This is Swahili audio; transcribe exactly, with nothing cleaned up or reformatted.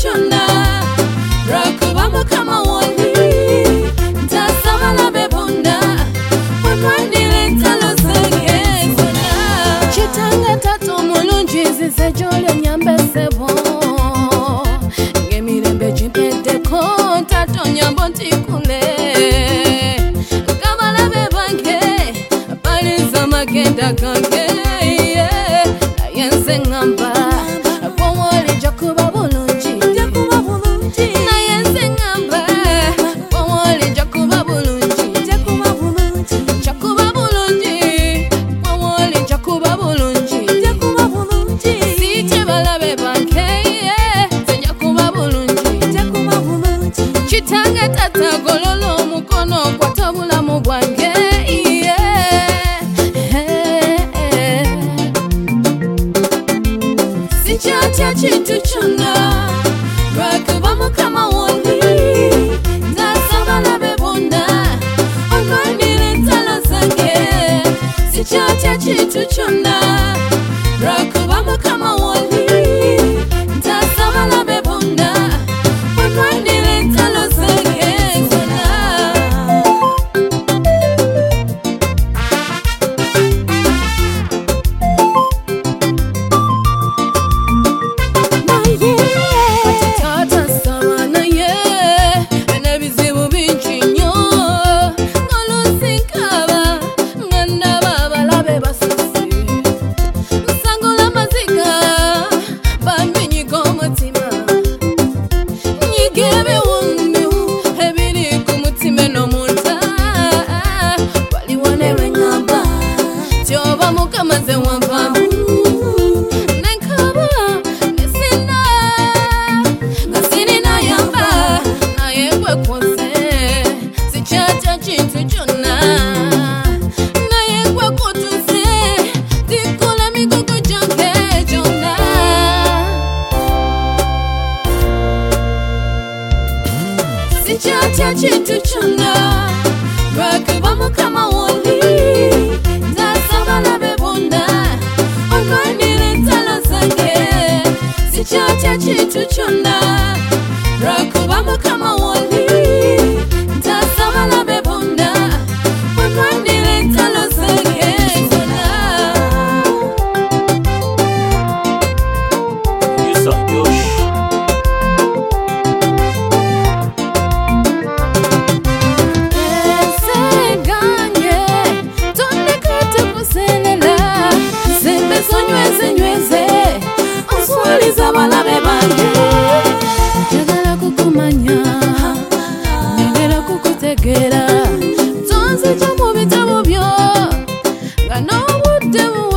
chona Rakuba mukama woli Ntasaba labe bunda Wemwandile ntalo segezona Chitanga tato mulungi zize jole nyambe sebo Ngemirembe jimpete ko tato nyambo ntikule Kabalabe banke Paliza magenda kanke Nayense ngamba Pomwoli jakuba bulungi Jakuba bulungi Nayense ngamba Pomwoli jakuba bulungi Jakuba bulungi Jakuba bulungi Pomwoli jakuba bulungi Jakuba bulungi Sije balabe banke Jakuba bulungi Jakuba bulungi Chitanga tata gololo mukono kwa tabula mubwange Sichacha chintu chona Rakuba mukama woli Ntasaba labe bunda Wemwandile ntalo zange Sichacha chintu chona Rakuba mukama woli Ntasaba labe bunda Wemwandile ntalo zange zona Maze wampa Nenkaba Nesina Ngasini na yamba Na yekwe kwose Sichacha chintu chona Na yekwe kutuse Tikula migugu jange jona Sichacha chintu chona Rakuba mukama woli Ntasaba labe bunda Wemwandile ntalo zange Sichacha chintu chona Rakuba mukama woli Ntasaba labe bunda Wemwandile ntalo zange zona Yusa Josh Balabe bange Njagala kukumanya Njagala kukutegera Tonze kyo mu bitabo byo Nga n'obudde